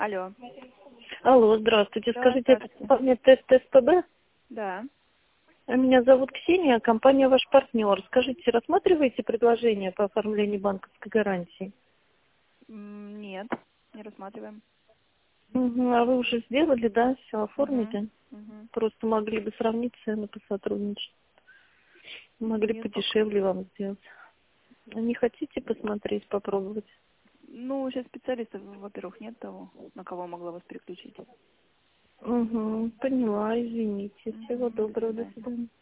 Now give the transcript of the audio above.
Алло. Алло, здравствуйте. Да, Скажите, это здравствуйте. компания Тест СПБ? Да. Меня зовут Ксения, компания ваш партнер. Скажите, рассматриваете предложение по оформлению банковской гарантии? Нет, не рассматриваем. Угу, а вы уже сделали, да? Все Угу. оформите? Угу. Просто могли бы сравнить цены, посотрудничать. Могли Нет пока. подешевле вам сделать. А не хотите посмотреть, попробовать? Ну, сейчас специалистов, во-первых, нет того, на кого могла вас переключить. Угу, поняла, извините. Всего Угу. До доброго, до свидания. свидания.